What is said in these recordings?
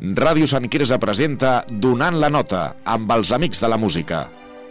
Ràdio Sant Quirze presenta Donant la nota, amb els amics de la música.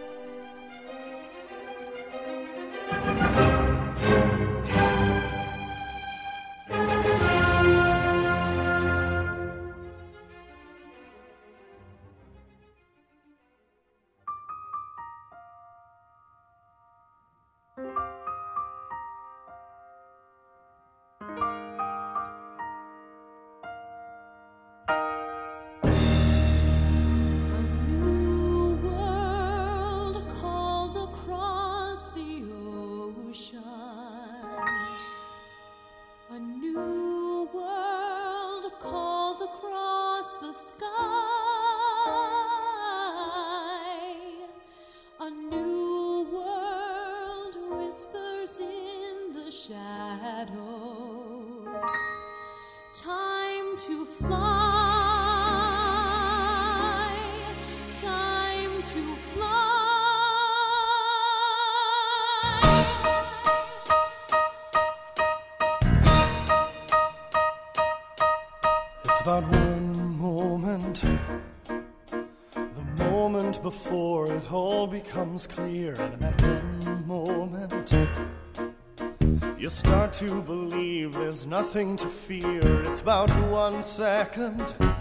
About one moment, the moment before it all becomes clear, and in that one moment you start to believe there's nothing to fear. It's about 1 second,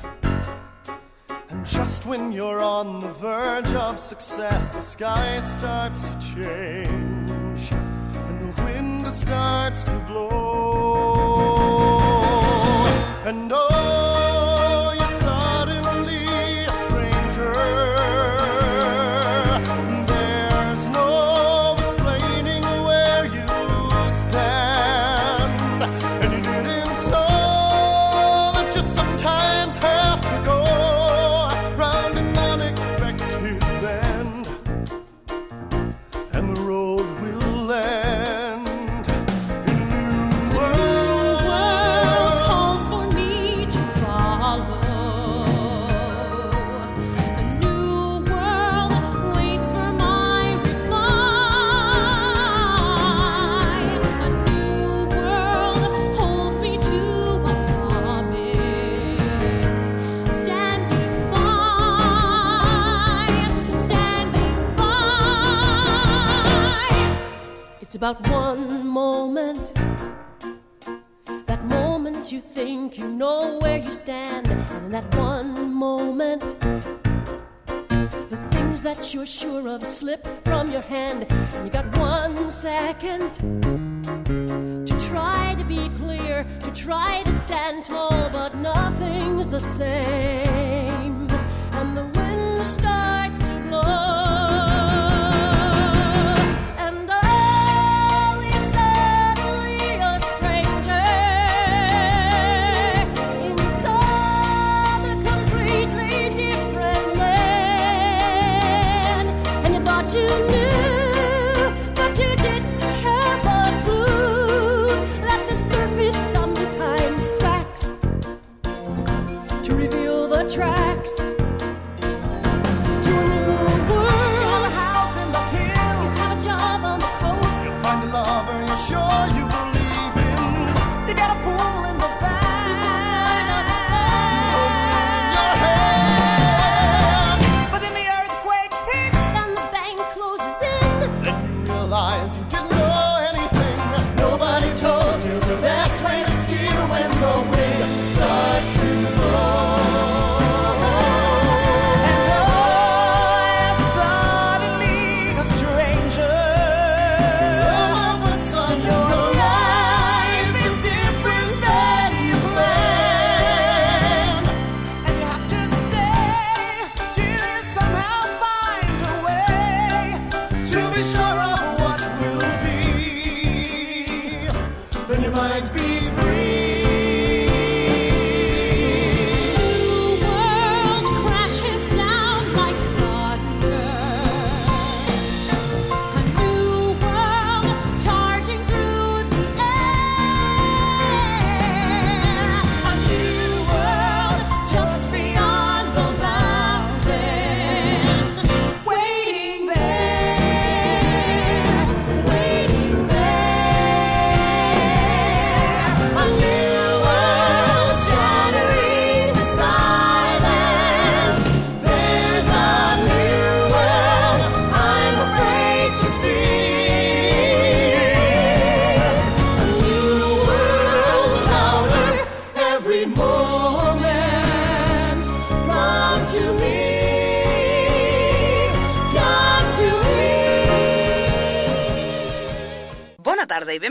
and just when you're on the verge of success, the sky starts to change and the wind starts to blow, and oh, you're suddenly a stranger. There's no explaining where you stand, and you didn't know that you sometimes have to go round an unexpected bend, and the road will end. It's about one moment, that moment you think you know where you stand, and in that one moment, the things that you're sure of slip from your hand, and you got 1 second to try to be clear, to try to stand tall, but nothing's the same, and the wind starts to blow. Tracks to a new world.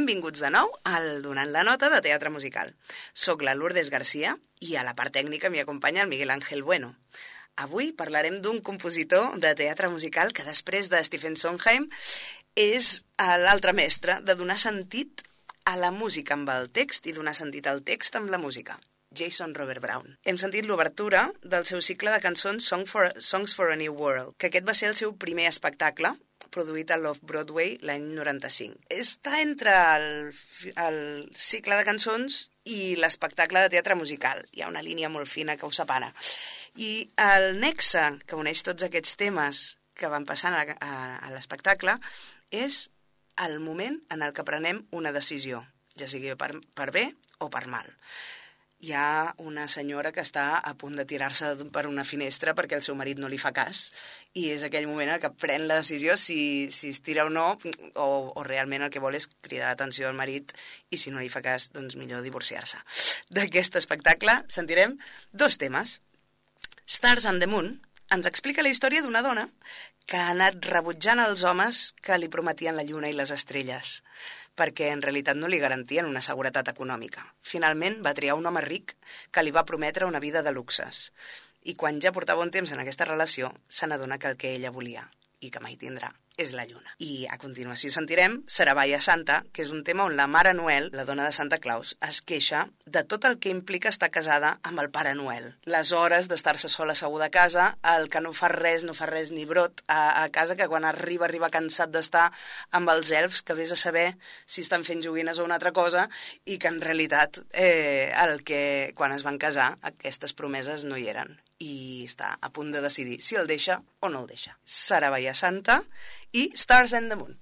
Benvinguts de nou al Donant la Nota de Teatre Musical. Soc la Lourdes Garcia i a la part tècnica m'hi acompanya el Miguel Ángel Bueno. Avui parlarem d'un compositor de teatre musical que després de Stephen Sondheim és l'altre mestre de donar sentit a la música amb el text i donar sentit al text amb la música. Jason Robert Brown. Hem sentit l'obertura del seu cicle de cançons Songs for a New World, que aquest va ser el seu primer espectacle, produït a l'Off-Broadway l'any 95. Està entre el cicle de cançons i l'espectacle de teatre musical. Hi ha una línia molt fina que ho separa. I el nexe que uneix tots aquests temes que van passant a l'espectacle és el moment en el que prenem una decisió, ja sigui per bé o per mal. Hi ha una senyora que està a punt de tirar-se per una finestra perquè el seu marit no li fa cas i és aquell moment en què pren la decisió si es tira o no o realment el que vol és cridar l'atenció al marit i si no li fa cas, doncs millor divorciar-se. D'aquest espectacle sentirem 2 temes. Stars and the Moon ens explica la història d'una dona que ha anat rebutjant els homes que li prometien la lluna i les estrelles, perquè en realitat no li garantien una seguretat econòmica. Finalment va triar un home ric que li va prometre una vida de luxes. I quan ja portava un temps en aquesta relació, se n'adona que el que ella volia, i que mai tindrà, és la lluna. I a continuació sentirem Sarabaya Santa, que és un tema on la Mare Noel, la dona de Santa Claus, es queixa de tot el que implica estar casada amb el Pare Noel. Les hores d'estar-se sola asseguda a casa, el que no fa res ni brot a casa, que quan arriba cansat d'estar amb els elfs, que vés a saber si estan fent joguines o una altra cosa, i que en realitat quan es van casar aquestes promeses no hi eren. I està a punt de decidir si el deixa o no el deixa. Sarabaya Santa i Stars and the Moon.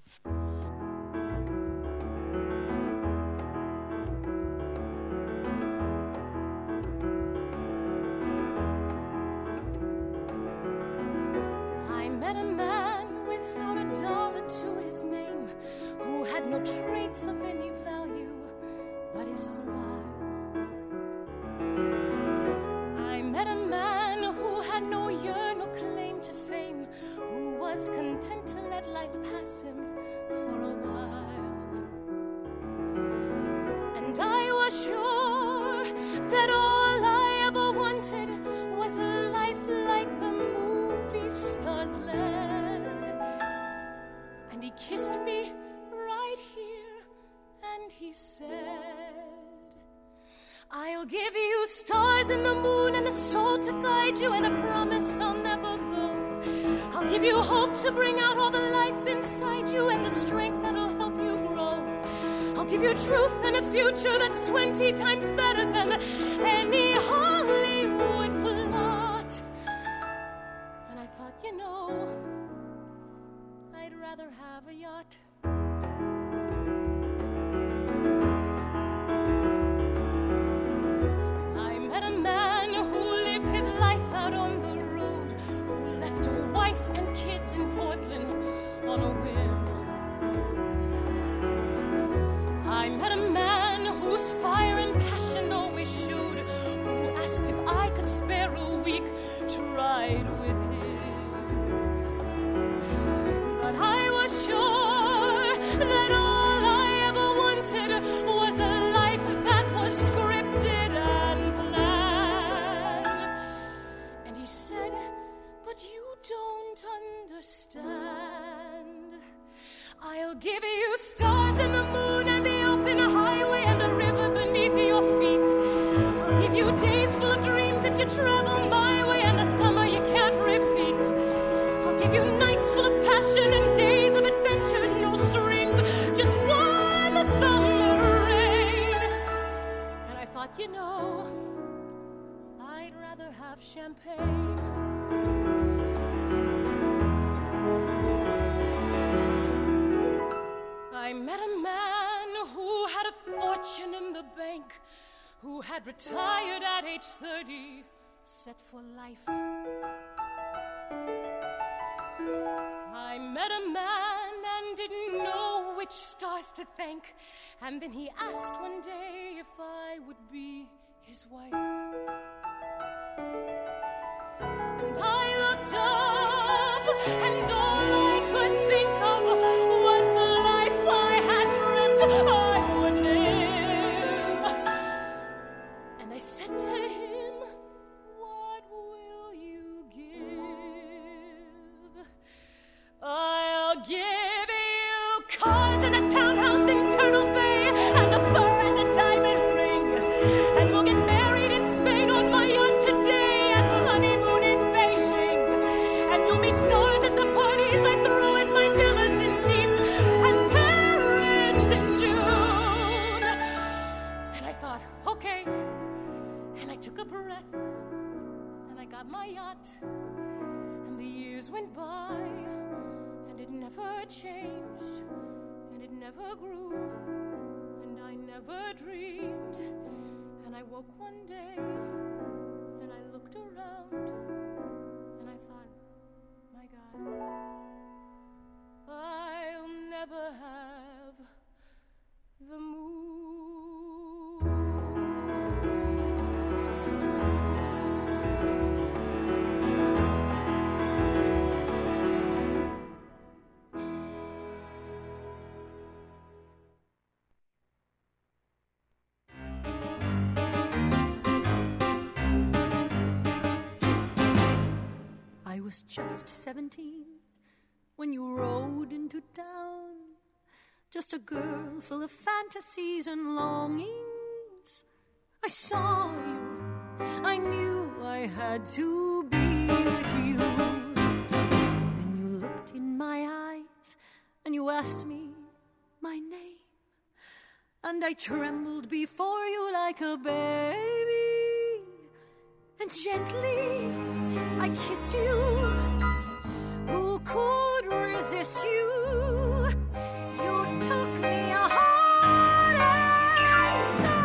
I met a man without a dollar to his name, who had no traits of any value but his smile. I met a man who had no yearn or claim to fame, who was content to let life pass him for a while. And I was sure that all I ever wanted was a life like the movie stars led. And he kissed me right here and he said, I'll give you stars and the moon and a soul to guide you and a promise I'll never go. I'll give you hope to bring out all the life inside you and the strength that'll help you grow. I'll give you truth and a future that's 20 times better than any Hollywood plot. And I thought, I'd rather have a yacht. In Portland on a whim. I met a man whose fire and passion always showed, who asked if I could spare a week to ride with him. But I was sure that all I ever wanted was a life that was scripted and planned. And he said, but you don't understand. I'll give you stars and the moon and the open highway and a river beneath your feet. I'll give you days full of dreams if you travel my way and a summer you can't repeat. I'll give you nights full of passion and days of adventure with no strings, just one summer rain. And I thought, I'd rather have champagne. I met a man who had a fortune in the bank, who had retired at age 30, set for life. I met a man and didn't know which stars to thank, and then he asked one day if I would be his wife. And I looked up, and all I could think of was the life I had dreamt. okay. And I took a breath, and I got my yacht. And the years went by, and it never changed, and it never grew, and I never dreamed. And I woke one day, and I looked around, and I thought, my God, I'll never have the moon. I was just 17 when you rode into town, just a girl full of fantasies and longings. I saw you, I knew I had to be with you. Then you looked in my eyes and you asked me my name, and I trembled before you like a baby, and gently I kissed you. Who could resist you? You took me heart and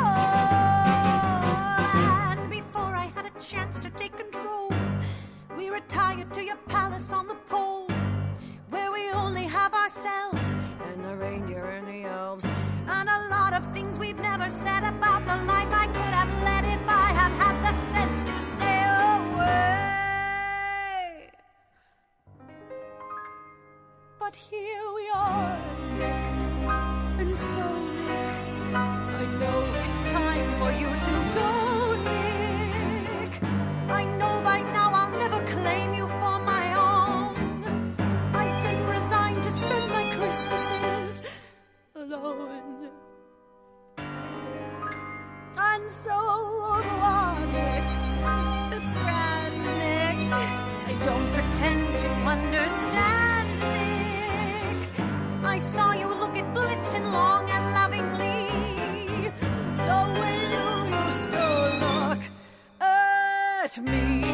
soul, and before I had a chance to take control, we retired to your palace on the pole, where we only have ourselves and the reindeer and the elves, and a lot of things we've never said about the life I could have led if I had had the sense to stay away. But here we are, Nick, and so, Nick, I know it's time for you to go, Nick. I know by now I'll never claim you for my own. I've been resigned to spend my Christmases alone. And so, au revoir, Nick. It's grand, Nick. I don't pretend to understand, Nick. I saw you look at Blitzen long and lovingly, the way you used to look at me.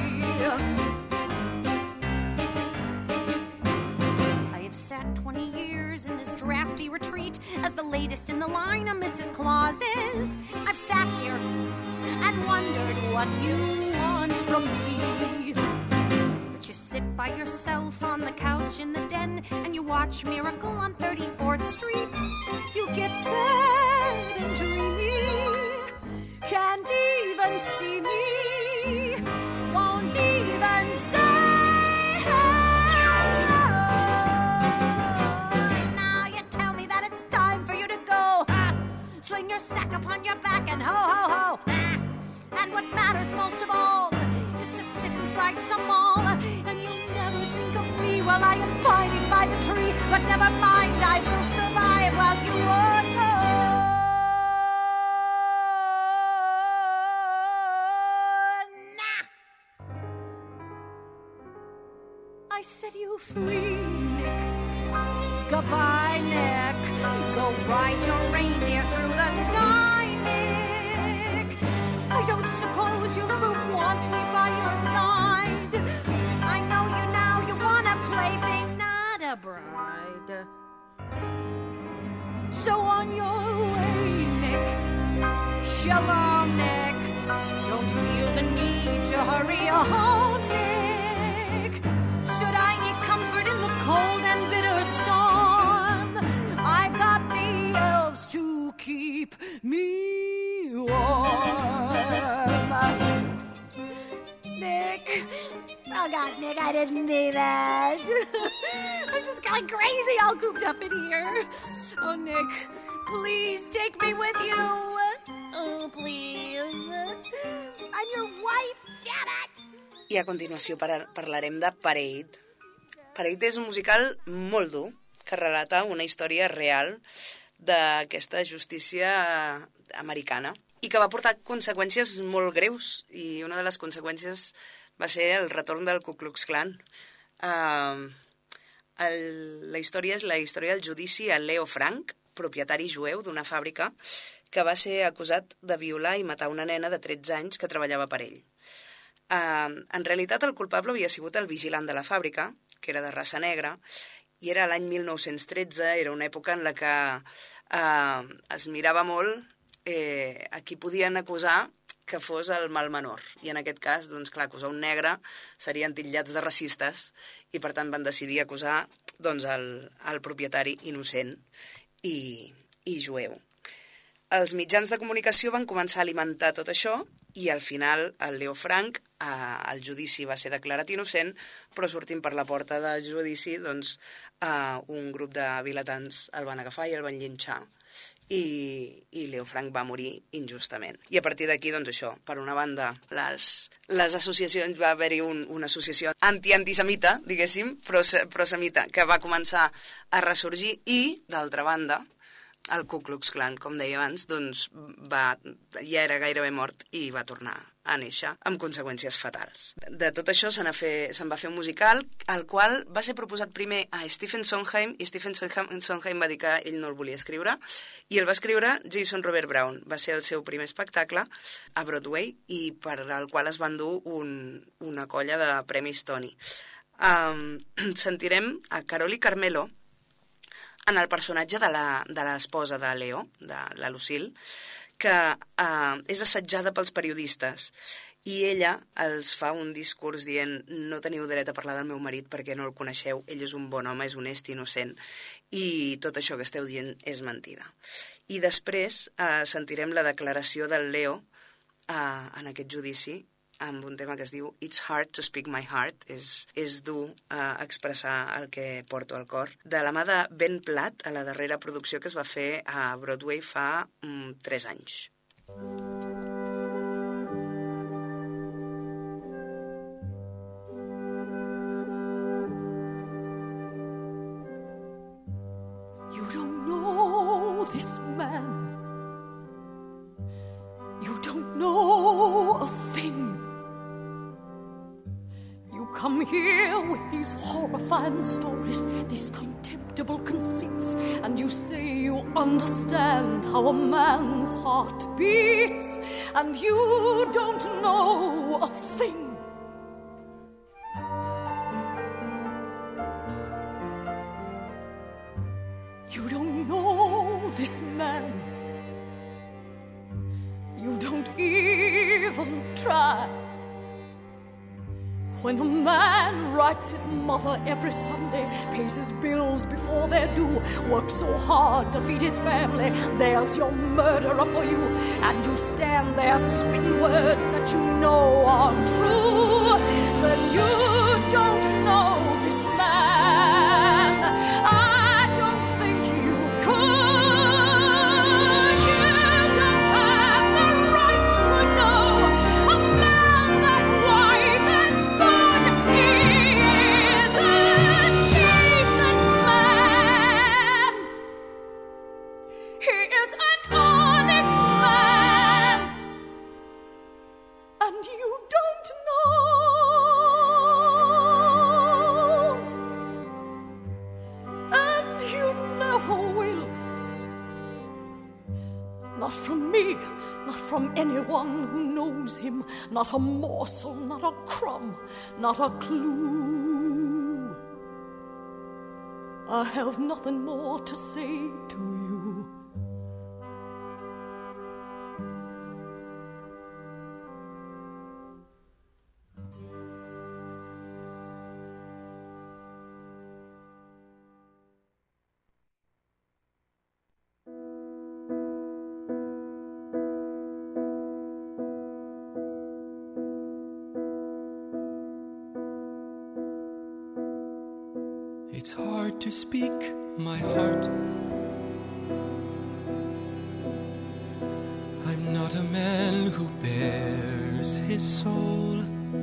I have sat 20 years in this drafty retreat as the latest in the line of Mrs. Clauses. I've sat here and wondered what you want from me. But you sit by yourself on the couch in the den and you watch Miracle on 34th Street. You get sad and dreamy, can't even see me, won't even say hello. Now you tell me that it's time for you to go. Sling your sack upon your back and ho, ho, ho. And what matters most of all is to sit inside some mall, and you'll never think of me while I am pining by the tree. But never mind, I will survive while you are gone. Nah. I set you free, Nick. Goodbye, Nick. Go ride your reindeer through the sky, Nick. I don't suppose you'll ever want me by your side. I know you now, you want a plaything, not a bride. So on your way, Nick. Shalom, Nick. Don't feel the need to hurry home, Nick. Should I need comfort in the cold and bitter storm, I've got the elves to keep me warm. Nick. Oh, God, Nick, I didn't mean that. I'm just going crazy all cooped up in here. Oh, Nick, please take me with you. Oh, please. I'm your wife, damn it. I a continuació parlarem de Parade. Parade és un musical molt dur que relata una història real d'aquesta justícia americana i que va portar conseqüències molt greus, i una de les conseqüències va ser el retorn del Ku Klux Klan. La història és la història del judici a Leo Frank, propietari jueu d'una fàbrica que va ser acusat de violar i matar una nena de 13 anys que treballava per ell. En realitat, el culpable havia sigut el vigilant de la fàbrica, que era de raça negra, i era l'any 1913, era una època en la que es mirava molt a qui podien acusar que fos el mal menor. I en aquest cas, doncs clar, acusar un negre serien titllats de racistes i per tant van decidir acusar doncs, el propietari innocent i jueu. Els mitjans de comunicació van començar a alimentar tot això i al final el Leo Frank, el judici va ser declarat innocent, però sortint per la porta del judici, doncs, un grup de vilatans el van agafar i el van llinxar. I Leo Frank va morir injustament. I a partir d'aquí, doncs això, per una banda, les associacions, va haver-hi una associació antisemita, diguéssim, pro-semita, que va començar a ressorgir i, d'altra banda, el Ku Klux Klan, com deia abans, doncs ja era gairebé mort i va tornar a néixer amb conseqüències fatals. De tot això se'n va fer un musical, el qual va ser proposat primer a Stephen Sondheim, i Stephen Sondheim va dir que ell no el volia escriure, i el va escriure Jason Robert Brown. Va ser el seu primer espectacle a Broadway i per al qual es van dur una colla de premis Tony. Sentirem a Caroli Carmelo en el personatge de l'esposa de Leo, de la Lucille, que és assetjada pels periodistes i ella els fa un discurs dient no teniu dret a parlar del meu marit perquè no el coneixeu, ell és un bon home, és honest, innocent i tot això que esteu dient és mentida. I després sentirem la declaració del Leo en aquest judici amb un tema que es diu It's Hard to Speak My Heart, és dur expressar el que porto al cor, de la mà de Ben Platt, a la darrera producció que es va fer a Broadway fa 3 anys. You don't know this man. You don't know a thing. Come here with these horrifying stories, these contemptible conceits, and you say you understand how a man's heart beats, and you don't know a thing. You don't know this man. You don't even try. When a man writes his mother every Sunday, pays his bills before they're due, works so hard to feed his family, there's your murderer for you. And you stand there spitting words that you know aren't true. Then you don't know this man. I don't think you could. You don't have the right to know a man that wise and good. He is a decent man. He is an honest man. And you don't know. And you never will. Not from me, not from anyone who knows him. Not a morsel, not a crumb, not a clue. I have nothing more to say to you. It's hard to speak my heart. I'm not a man who bears his soul.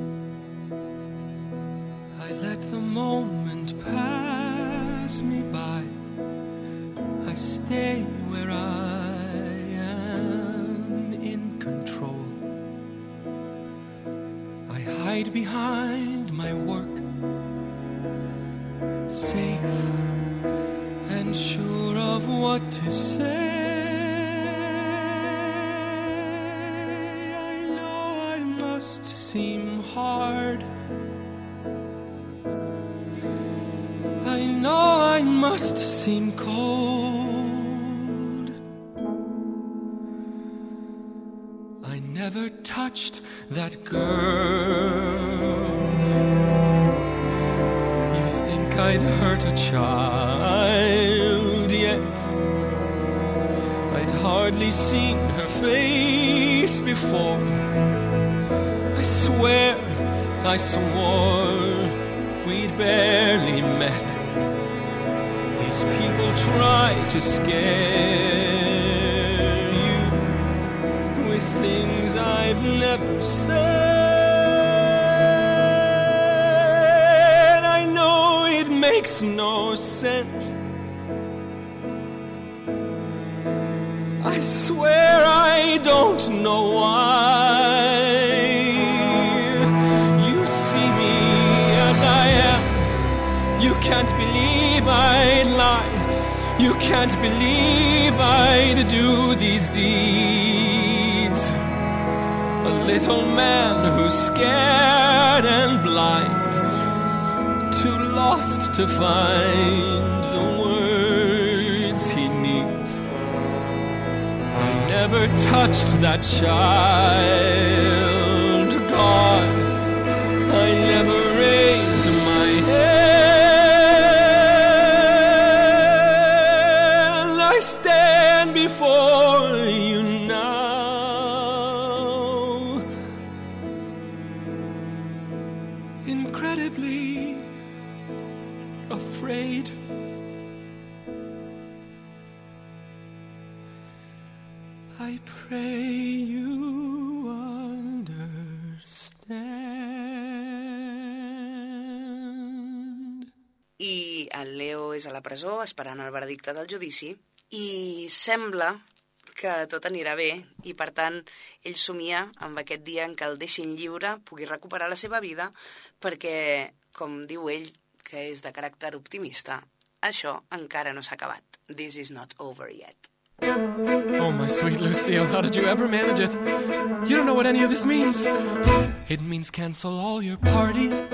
I let the moment pass me by. I stay where I am in control. I hide behind my work, safe and sure of what what to say. I know I must seem hard. I know I must seem cold. I never touched that girl. You think I'd hurt a child yet? I'd hardly seen her face before. I swore we'd barely met. These people try to scare you with things I've never said. I know it makes no sense. I swear I don't know why. You see me as I am. You can't believe I'd lie. You can't believe I'd do these deeds. A little man who's scared and blind, too lost to find the words he needs. I never touched that child, God. I never raised my hand. I stand before you now, incredibly afraid. I pray you understand. I el Leo és a la presó esperant el veredicte del judici i sembla que tot anirà bé i, per tant, ell somia amb aquest dia en què el deixin lliure, pugui recuperar la seva vida, perquè, com diu ell, que és de caràcter optimista, això encara no s'ha acabat. This is not over yet. Oh, my sweet Lucille, how did you ever manage it? You don't know what any of this means. It means cancel all your parties.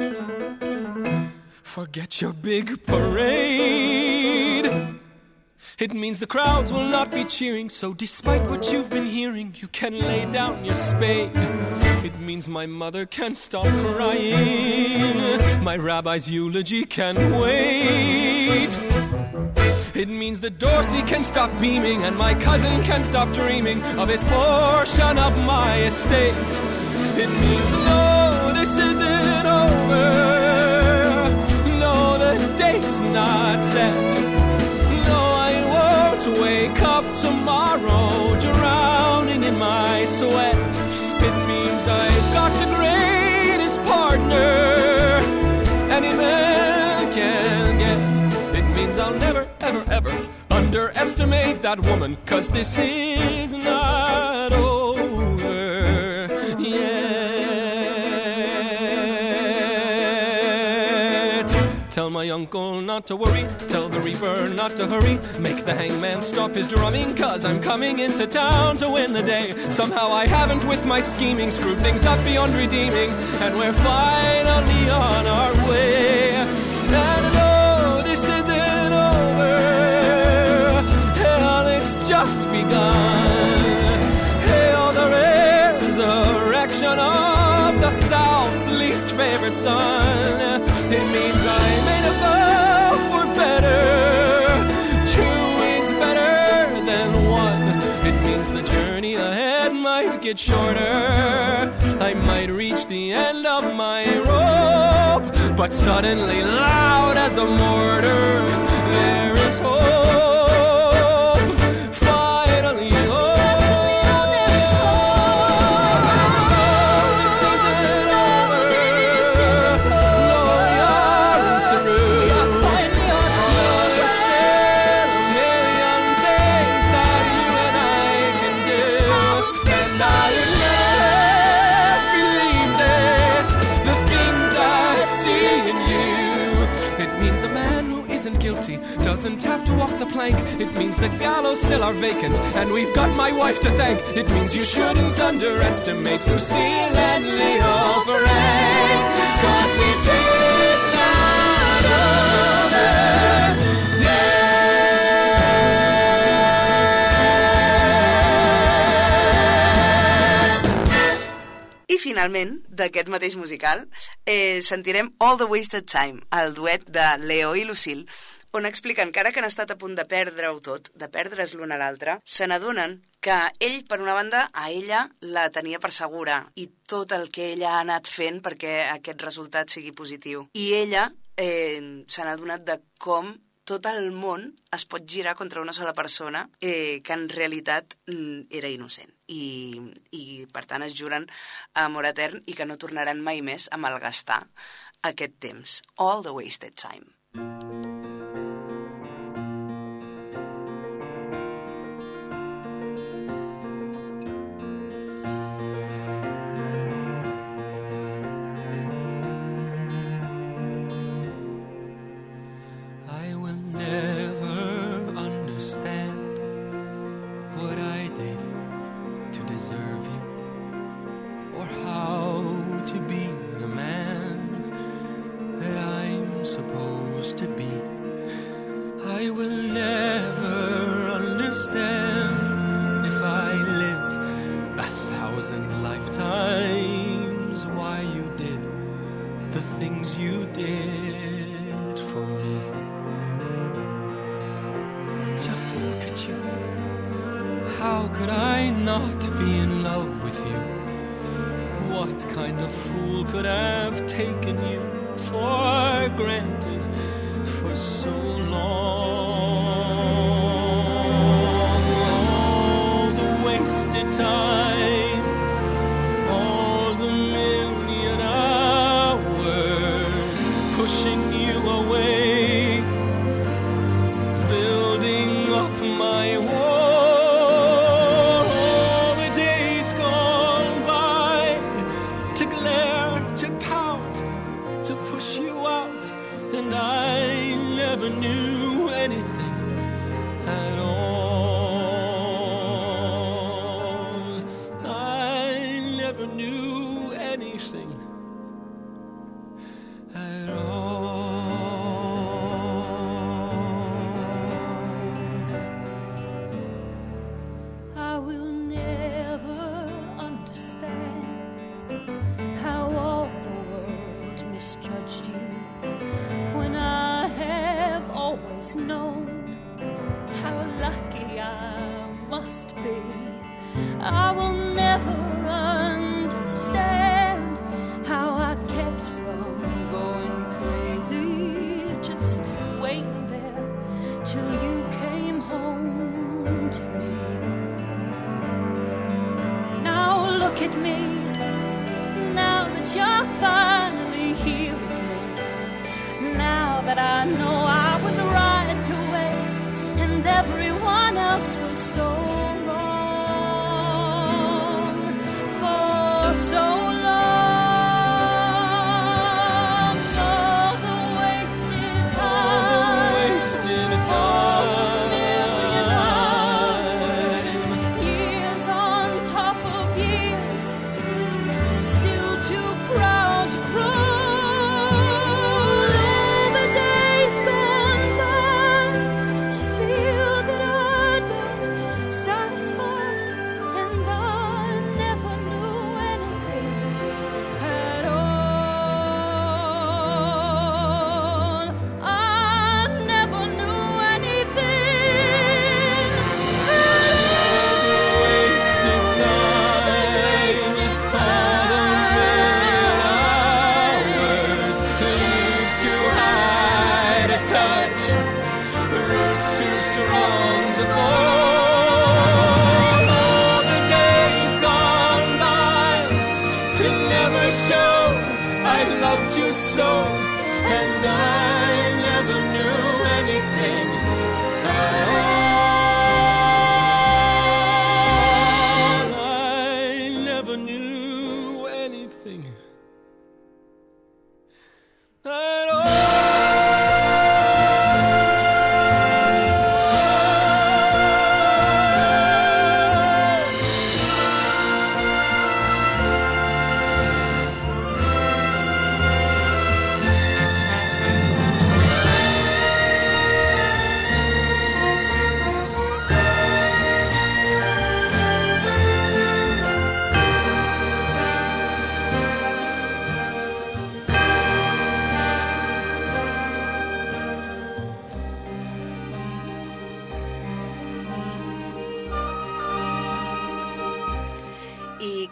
Forget your big parade. It means the crowds will not be cheering, so despite what you've been hearing, you can lay down your spade. It means my mother can stop crying. My rabbi's eulogy can wait. It means that Dorsey can stop beaming and my cousin can stop dreaming of his portion of my estate. It means no, this isn't over. No, the date's not set. No, I won't wake up tomorrow drowning in my sweat. It means I've got the greatest partner any man can get. It means I'll never, ever, ever underestimate that woman, 'cause this is not over yet. Tell my uncle not to worry, tell the reaper not to hurry, make the hangman stop his drumming, 'cause I'm coming into town to win the day. Somehow I haven't with my scheming screwed things up beyond redeeming, and we're finally on our way. And no, this isn't over. Hell, it's just begun. Hail the resurrection of the South's least favorite son. It means I made a vow for better. Two is better than one. It means the journey ahead might get shorter. I might reach the end of my rope, but suddenly, loud as a mortar, there is hope. Finally, hope. This isn't over. No, we aren't through. There's still a million things that you and I can do, and I never believed it. The things I see in you. It means a man who isn't guilty doesn't have to walk the plank. It means the gallows still are vacant, and we've got my wife to thank. It means you shouldn't underestimate Lucille and Leo Frank, 'cause this is not over yet. I finalment, d'aquest mateix musical, sentirem All the Wasted Time, el duet de Leo i Lucille, on expliquen que ara que han estat a punt de perdre-ho tot, de perdre's l'un a l'altre, se n'adonen que ell, per una banda, a ella la tenia per segura i tot el que ella ha anat fent perquè aquest resultat sigui positiu. I ella se n'ha adonat de com tot el món es pot girar contra una sola persona que en realitat era innocent. I per tant es juren amor etern i que no tornaran mai més a malgastar aquest temps. All the Wasted Time.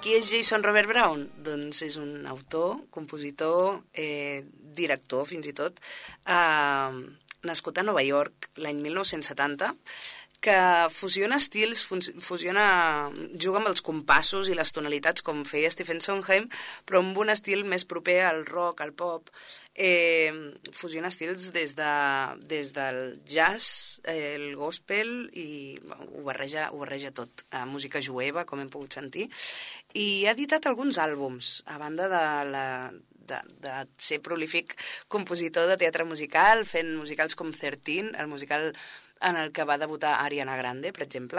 qui és Jason Robert Brown? Doncs és un autor, compositor, director fins i tot, nascut a Nova York l'any 1970, que fusiona estils, juga amb els compassos i les tonalitats com feia Stephen Sondheim, però amb un estil més proper al rock, al pop. Fusiona estils des del jazz, el gospel, i ho barreja tot. Música jueva, com hem pogut sentir. I ha editat alguns àlbums, a banda de ser prolífic compositor de teatre musical, fent musicals com 13, el musical en el que va debutar Ariana Grande, per exemple.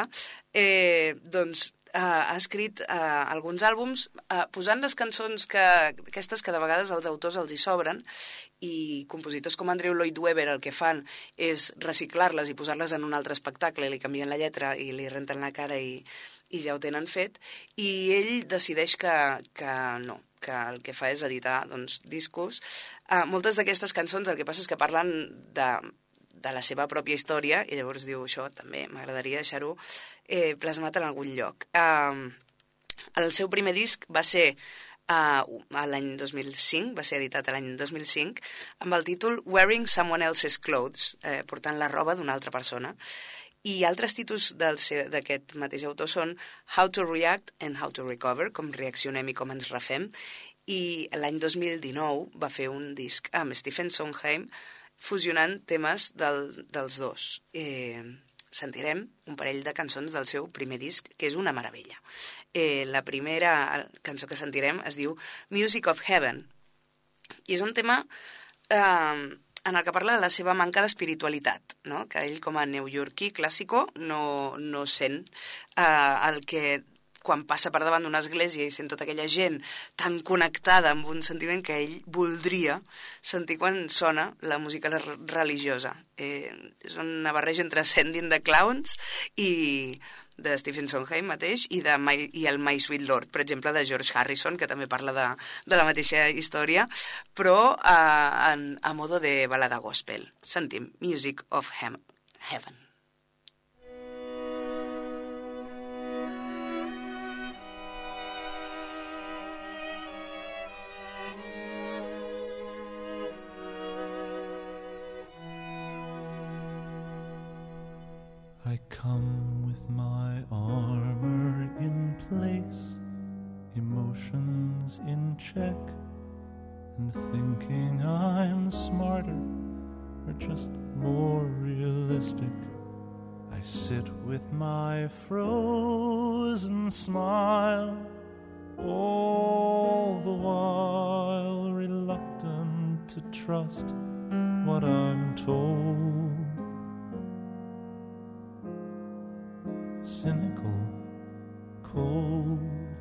Doncs ha escrit alguns àlbums posant les cançons aquestes que de vegades als autors els hi sobren, i compositors com Andrew Lloyd Webber el que fan és reciclar-les i posar-les en un altre espectacle, li canvien la lletra i li renten la cara i ja ho tenen fet, i ell decideix que no, que el que fa és editar discos. Moltes d'aquestes cançons el que passa és que parlen de la seva pròpia història, i llavors diu, això també m'agradaria deixar-ho plasmat en algun lloc. El seu primer disc va ser l'any 2005, va ser editat l'any 2005, amb el títol Wearing Someone Else's Clothes, portant la roba d'una altra persona. I altres títols d'aquest mateix autor són How to React and How to Recover, com reaccionem i com ens refem, i l'any 2019 va fer un disc amb Stephen Sondheim, fusionant temes dels dos. Sentirem un parell de cançons del seu primer disc, que és una meravella. La primera cançó que sentirem es diu Music of Heaven, i és un tema en el que parla de la seva manca d'espiritualitat, no? Que ell, com a neoyorquí clàssico, no sent el que quan passa per davant d'una església i sent tota aquella gent tan connectada amb un sentiment que ell voldria sentir quan sona la música religiosa. És una barreja entre Sending the Clowns i de Stephen Sondheim mateix i el My Sweet Lord, per exemple, de George Harrison, que també parla de la mateixa història, però a modo de balada gospel. Sentim Music of Heaven. I come with my armor in place, emotions in check, and thinking I'm smarter or just more realistic. I sit with my frozen smile, all the while reluctant to trust what I'm told. Cynical, cold,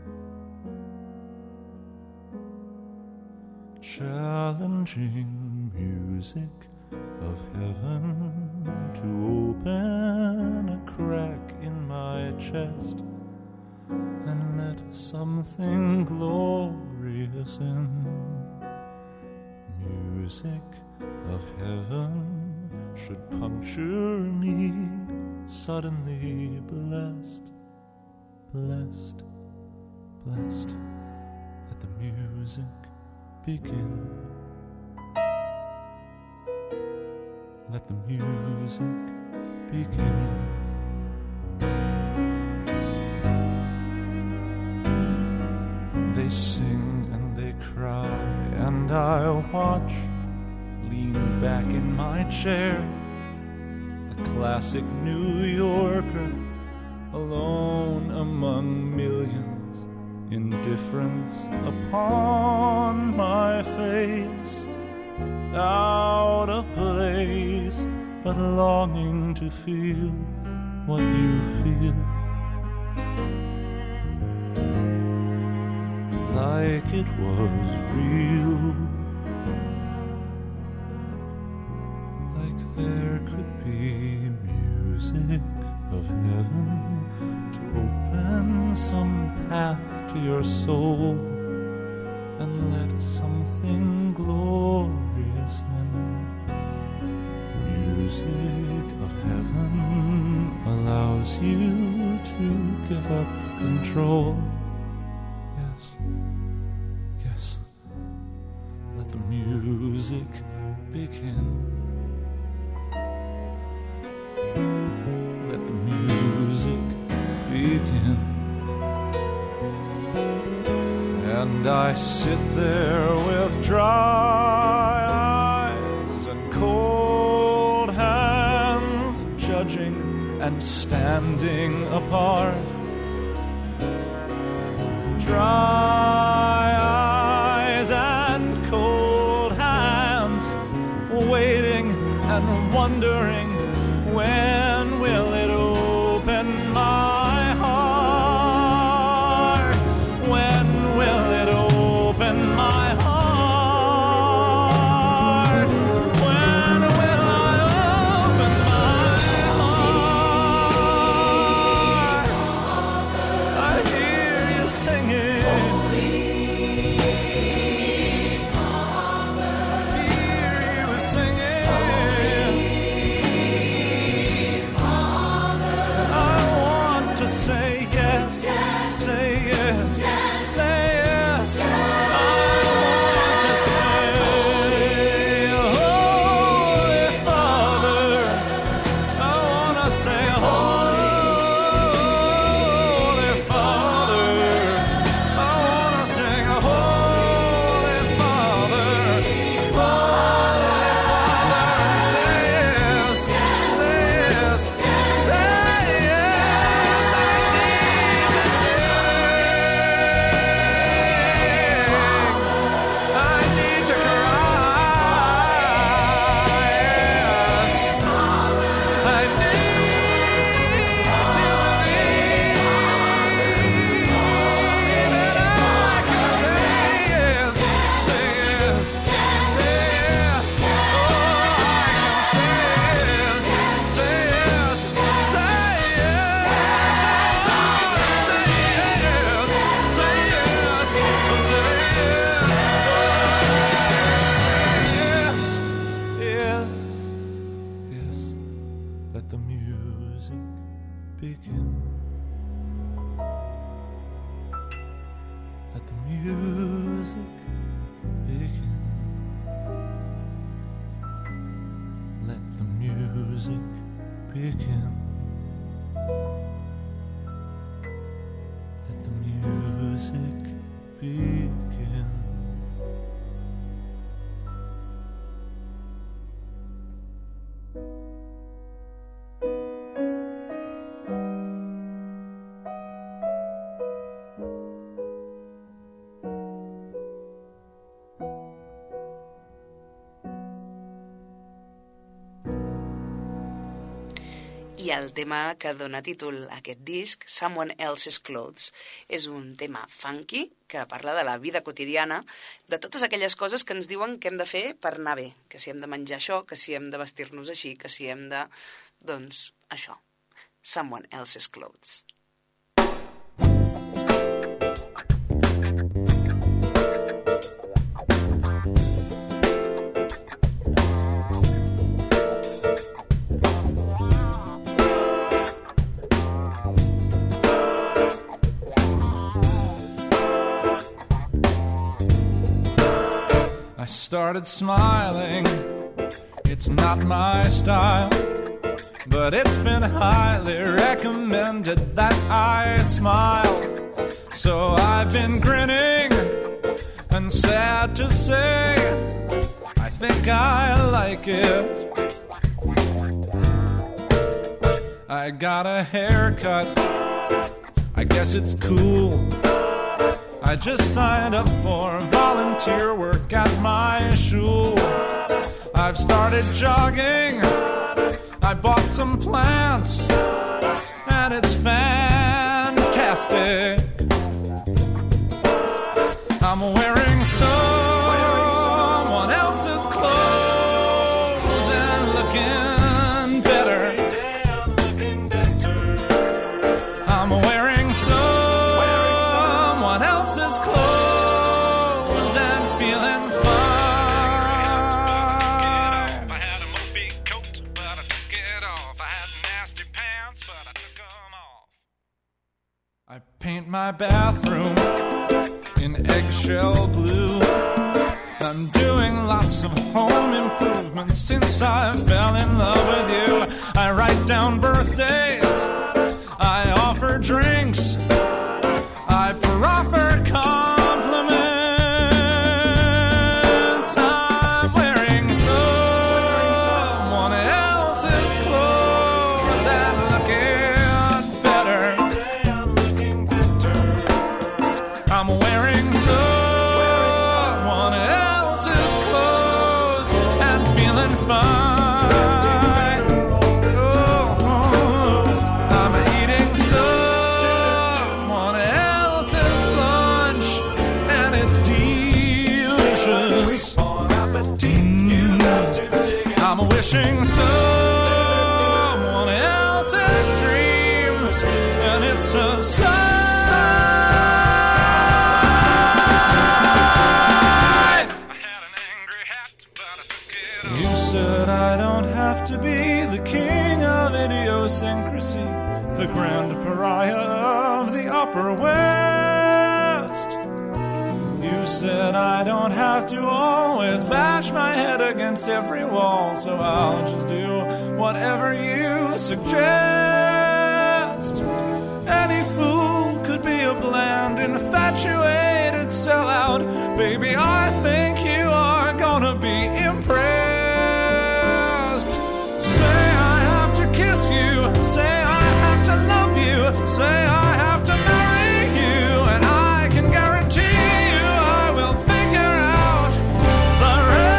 challenging music of heaven to open a crack in my chest and let something glorious in. Music of heaven should puncture me, suddenly blessed, blessed, blessed. Let the music begin. Let the music begin. They sing and they cry, and I watch, lean back in my chair. Classic New Yorker, alone among millions, indifference upon my face, out of place, but longing to feel what you feel. Like it was real, like there could be music of heaven to open some path to your soul and let something glorious in. Music of heaven allows you to give up control. yes, let the music begin. Let the music begin. And I sit there with dry eyes and cold hands, judging and standing apart. Dry eyes and cold hands, waiting and wondering, when will it open my heart? When will it open my heart? When will I open my heart? I hear you singing. Holy Father. I hear you singing. Holy Father. And I want to say yes, say yes, say yes. I want to say, Holy Father. I want to say, Holy Father. I want to sing, Holy Father. Holy Father. Say yes, say yes, say yes. I need to sing. I need to cry. Yes. I need to believe, and I can say yes, say yes, say yes. Oh, I can say yes, say yes, say yes. Say yes, say yes, say yes, yes, yes. Let the music begin. Let the music begin. Let the music begin. Let the music begin. I el tema que dona títol a aquest disc, Someone Else's Clothes, és un tema funky que parla de la vida quotidiana, de totes aquelles coses que ens diuen que hem de fer per anar bé, que si hem de menjar això, que si hem de vestir-nos així, que si hem de... doncs això, Someone Else's Clothes. I started smiling, it's not my style, but it's been highly recommended that I smile. So I've been grinning, and sad to say, I think I like it. I got a haircut, I guess it's cool. I just signed up for volunteer work at my shul. I've started jogging, I bought some plants, and it's fantastic. I'm wearing someone else's clothes and looking better. I'm wearing someone else's clothes and feeling fine. I had a Moby coat, but I took it off. I had nasty pants, but I took them off. I paint my bathroom in eggshell blue. I'm doing lots of home improvements since I fell in love with you. I write down birthdays, I offer drinks, I proffer compliments. I'm wearing someone else's clothes and looking better. I'm wearing someone else's clothes and feeling fine. Oh, I'm eating someone else's lunch and it's delicious. I'm wishing someone else's dreams and it's a sign. You said I don't have to be the king of idiosyncrasy, the grand pariah of the Upper West. You said I don't have to always bash my head against every wall, so I'll just do whatever you suggest. Any fool could be a bland, infatuated sellout. Baby, I think you are gonna be impressed. Say I have to kiss you, say I have to love you, say I have to marry you, and I can guarantee you I will figure out the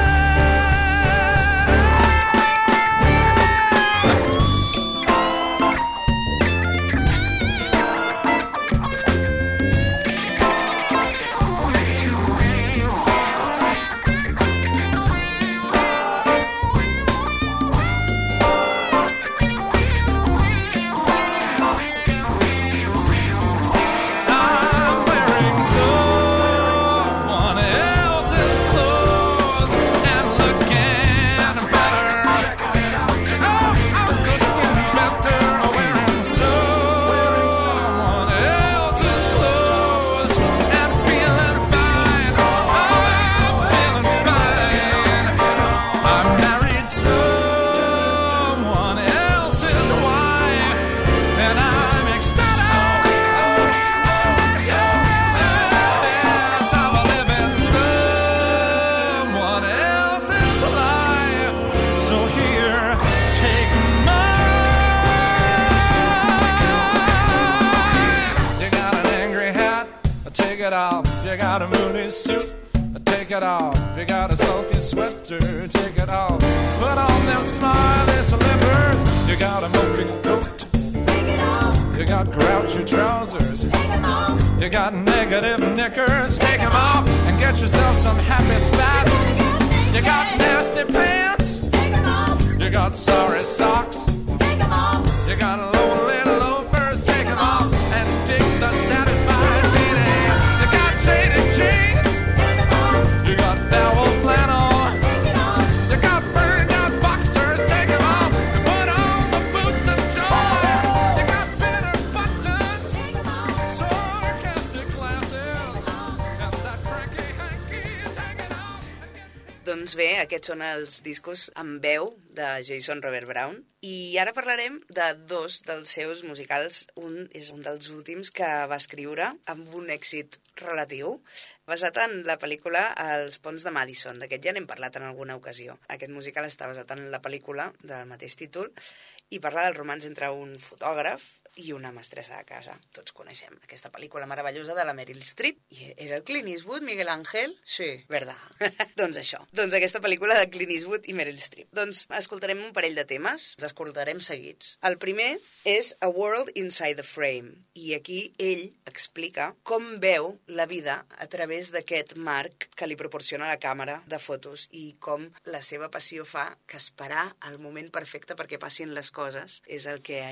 got a moody suit, take it off. You got a sulky sweater, take it off. Put on them smiley slippers. You got a mopey coat, take it off. You got grouchy trousers, take them off. You got negative knickers, take them off. And get yourself some happy spats. You got nasty pants, take them off. You got sorry socks, take them off. You got low little loafers, take them off. And dig the satisfied feeling. You got faded jeans, take them off. You got foul flannel, take it off. You got burned out boxers, take them off. You put on the boots of joy. You got bitter buttons, take them off. Sarcastic glasses, and that cranky hanky, take it off. Doncs bé, aquests són els discos amb veu de Jason Robert Brown. I ara parlarem de dos dels seus musicals. Un és un dels últims que va escriure amb un èxit relatiu, basat en la pel·lícula Els ponts de Madison. D'aquest ja n'hem parlat en alguna ocasió. Aquest musical està basat en la pel·lícula del mateix títol i parla del romanç entre un fotògraf i una mestressa de casa. Tots coneixem aquesta pel·lícula meravellosa de la Meryl Streep. I era el Clint Eastwood, Miguel Ángel? Sí, verdad. Doncs això. Doncs aquesta pel·lícula de Clint Eastwood i Meryl Streep. Doncs escoltarem un parell de temes, els escoltarem seguits. El primer és A World Inside the Frame. I aquí ell explica com veu la vida a través d'aquest marc que li proporciona la càmera de fotos i com la seva passió fa que esperar el moment perfecte perquè passin les coses és el que a ell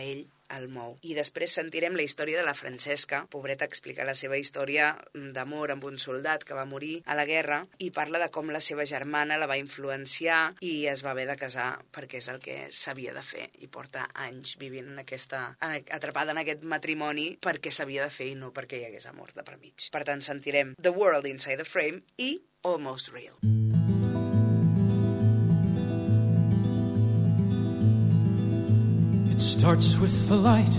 el mou. I després sentirem la història de la Francesca. Pobreta explica la seva història d'amor amb un soldat que va morir a la guerra i parla de com la seva germana la va influenciar i es va haver de casar perquè és el que s'havia de fer i porta anys vivint atrapada en aquest matrimoni perquè s'havia de fer i no perquè hi hagués amor de per mig. Per tant, sentirem The World Inside the Frame i Almost Real. It starts with the light.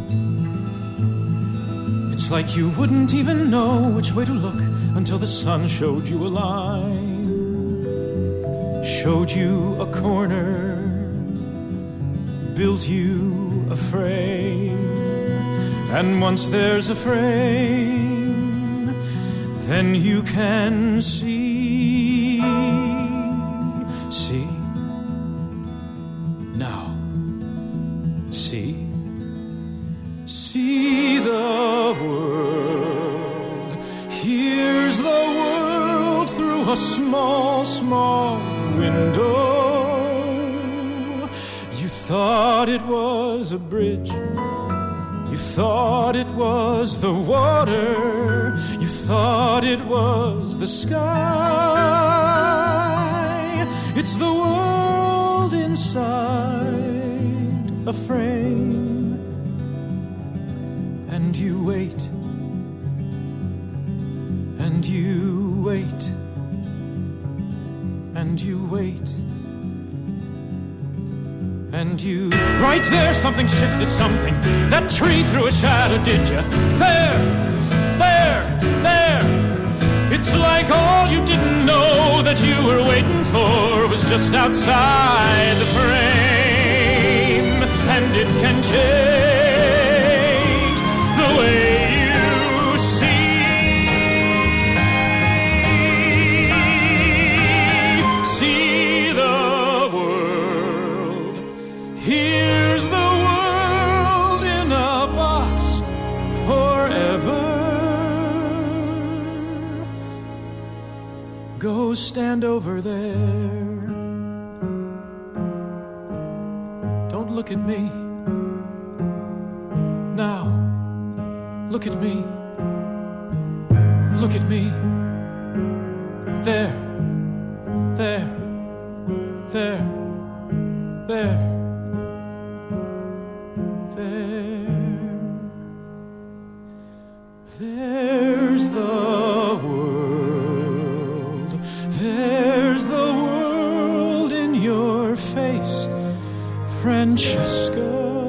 It's like you wouldn't even know which way to look until the sun showed you a line, showed you a corner, built you a frame. And once there's a frame, then you can see now. See the world. Here's the world through a small, small window. You thought it was a bridge. You thought it was the water. You thought it was the sky. It's the world inside a frame. And you wait, and you wait, and you wait, and you... Right there, something shifted something. That tree threw a shadow, did you? There, there, there. It's like all you didn't know that you were waiting for was just outside the frame. And it can change the way you see the world. Here's the world in a box forever. Go stand over there. Don't look at me. Now, look at me. Look at me. There, there, there, there, there. There's the world. There's the world in your face, Francesca.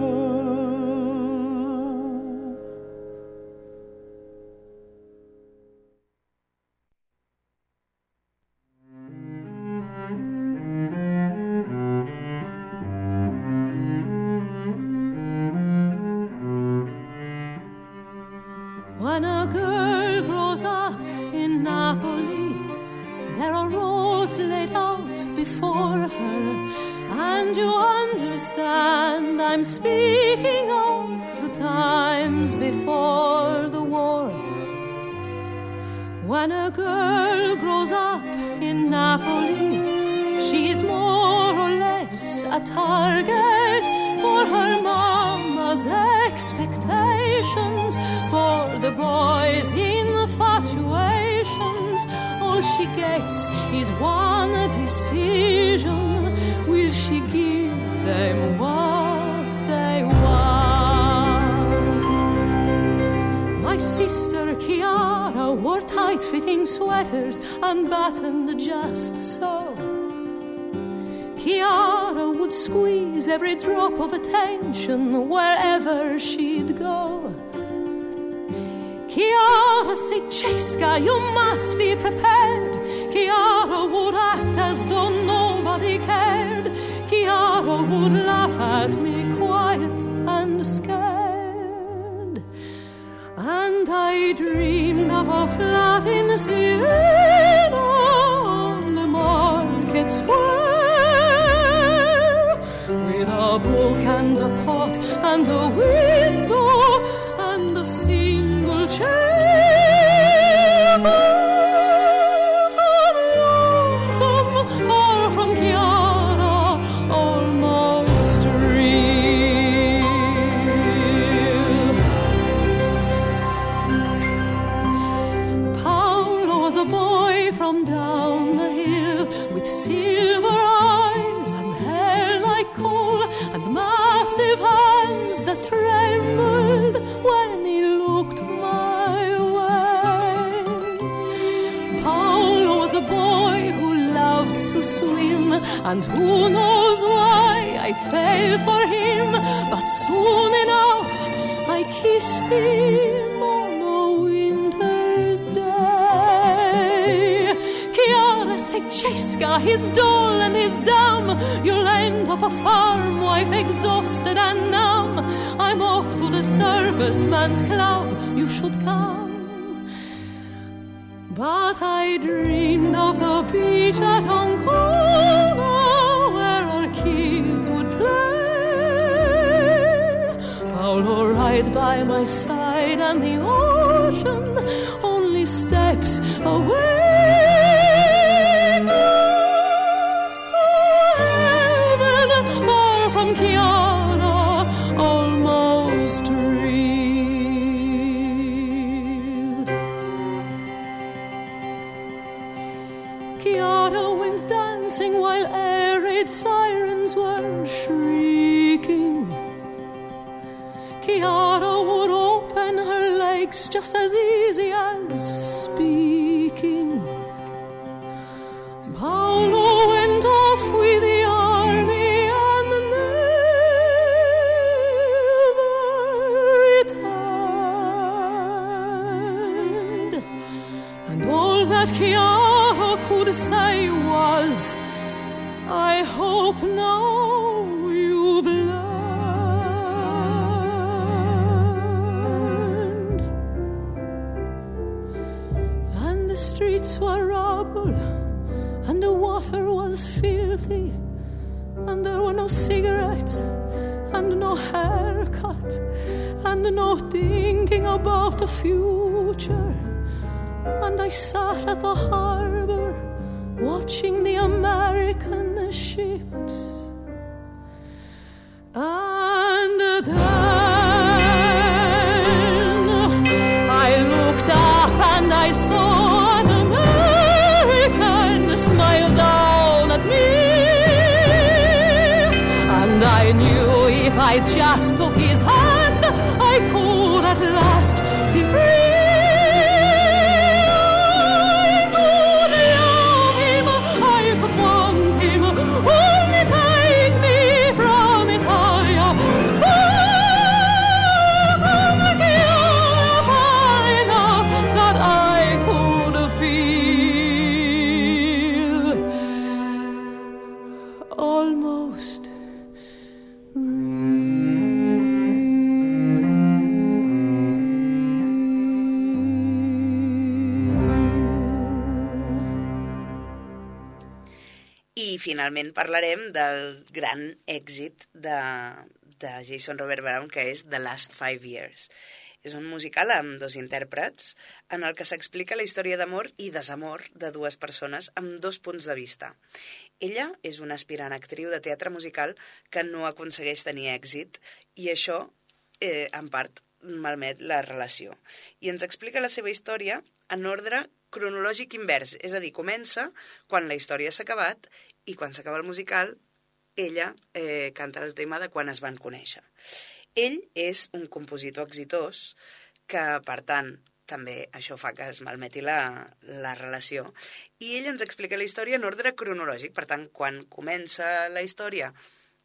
When a girl grows up in Napoli, there are roads laid out before her, and you understand I'm speaking of the times before the war. When a girl grows up in Napoli, she is more or less a target for her mama's expectations, for the boys' infatuations. All she gets is one decision: will she give them what they want? My sister Chiara wore tight-fitting sweaters unbuttoned just so. Chiara would squeeze every drop of attention wherever she'd go. Chiara said, Cesca, you must be prepared. Chiara would act as though nobody cared. Chiara would laugh at me quiet and scared. And I dreamed of a flat in Siena on the market square, with a book and a pot and a window and a single chair. Far from lonesome, far from Chiara, almost real. him, and who knows why I fell for him, but soon enough I kissed him on a winter's day. Chiara said, Cesca, he's dull and he's dumb. You'll end up a farm wife, exhausted and numb. I'm off to the serviceman's club, you should come. But I dreamed of the beach at Ancona, where our kids would play. Paolo right by my side, and the ocean only steps away. Close to heaven, far from Chiara, almost real. Chiara went dancing while air raid sirens were shrieking. Chiara would open her legs just as easy as speaking. Paolo went off with the army and never returned. And all that Chiara could say was, I hope now you've learned. And the streets were rubble, and the water was filthy, and there were no cigarettes, and no haircut, and no thinking about the future. And I sat at the harbor, watching the American ships. And then I looked up and I saw an American smile down at me. And I knew if I just took his hand, I could at last be free. I finalment parlarem del gran èxit de Jason Robert Brown, que és The Last 5 Years. És un musical amb 2 intèrprets en el que s'explica la història d'amor i desamor de 2 persones amb 2 punts de vista. Ella és una aspirant actriu de teatre musical que no aconsegueix tenir èxit i això, en part, malmet la relació. I ens explica la seva història en ordre cronològic invers, és a dir, comença quan la història s'ha acabat i quan s'acaba el musical ella canta el tema de quan es van conèixer. Ell és un compositor exitós que, per tant, també això fa que es malmeti la relació, i ell ens explica la història en ordre cronològic. Per tant, quan comença la història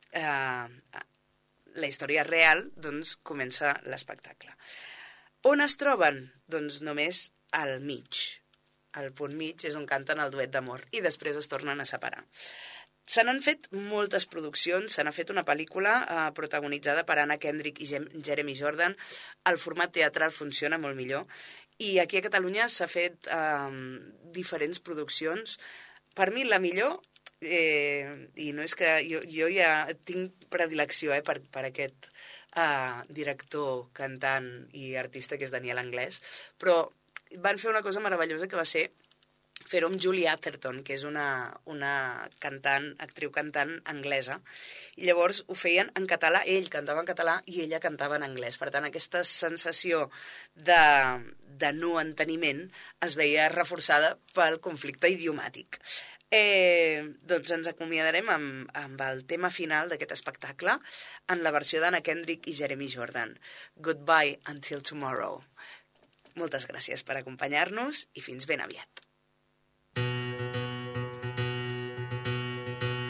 real, doncs comença l'espectacle. On es troben? Doncs només al mig. El punt mig és on canten el duet d'amor i després es tornen a separar. Se n'han fet moltes produccions, se n'ha fet una pel·lícula protagonitzada per Anna Kendrick i Jeremy Jordan. El format teatral funciona molt millor i aquí a Catalunya s'ha fet diferents produccions. Per mi la millor, i no és que jo ja tinc predilecció per aquest director, cantant i artista que és Daniel Anglès, però van fer una cosa meravellosa que va ser fer-ho amb Julie Atherton, que és una actriu cantant anglesa, i llavors ho feien en català, ell cantava en català i ella cantava en anglès. Per tant, aquesta sensació de no enteniment es veia reforçada pel conflicte idiomàtic. Doncs ens acomiadarem amb el tema final d'aquest espectacle en la versió d'Anna Kendrick i Jeremy Jordan. Goodbye until tomorrow. Moltes gràcies per acompanyar-nos i fins ben aviat.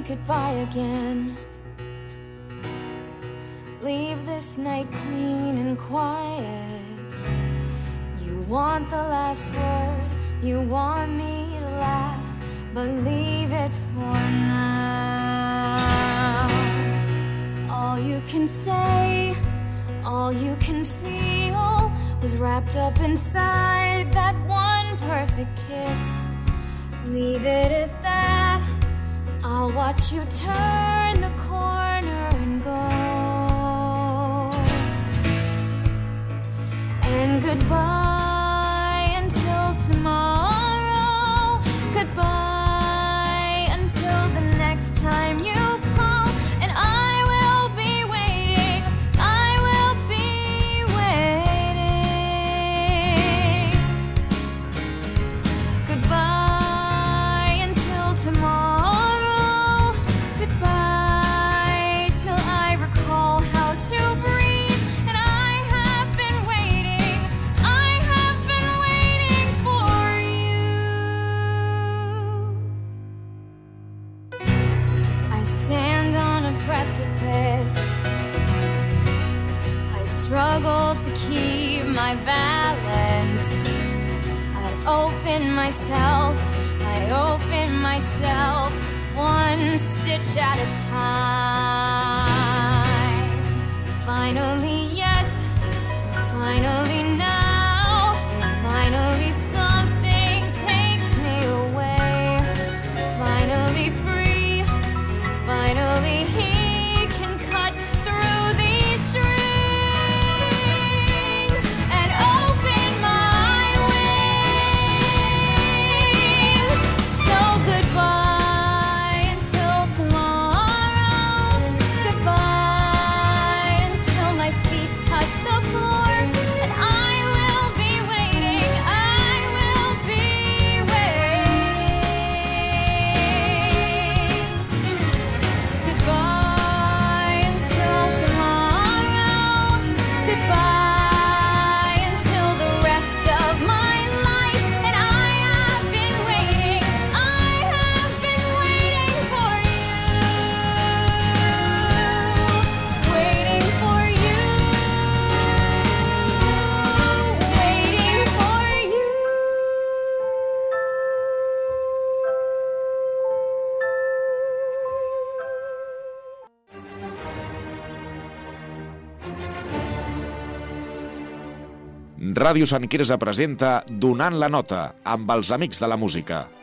goodbye again. Leave this night clean and quiet. You want the last word, you want me to laugh, but leave it for now. All you can say, all you can feel was wrapped up inside that one perfect kiss. Leave it at that. I'll watch you turn the corner and go. And goodbye until tomorrow. Goodbye until the next time you call. And I will be waiting. I will be waiting. Goodbye until tomorrow. Goodbye till I recall how to breathe. And I have been waiting. I have been waiting for you. I stand on a precipice. I struggle to keep my balance. I open myself one stitch at a time. Finally, yes, finally now, finally something takes me away. Finally free, finally he can cut through these strings and open my wings. So goodbye until tomorrow. Goodbye until my feet touch the floor. And I will be waiting. I will be waiting. Goodbye until tomorrow. Goodbye until the rest of my life. And I have been waiting. I have been waiting for you. Waiting for you. Waiting for you. Ràdio Sant Quirze presenta Donant la nota amb els Amics de la Música.